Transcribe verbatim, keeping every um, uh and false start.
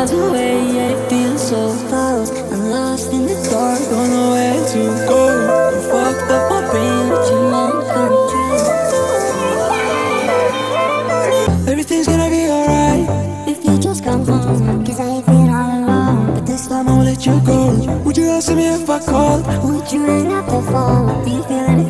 miles away, yet it feels so close. I'm lost in the dark, don't know where to go. You fucked up my brain with your mind control. Everything's gonna be alright if you just come home, cause I've been all alone, but this time I won't let you go. Would you answer me if I called? Would you hang up the phone? Do you feel anything?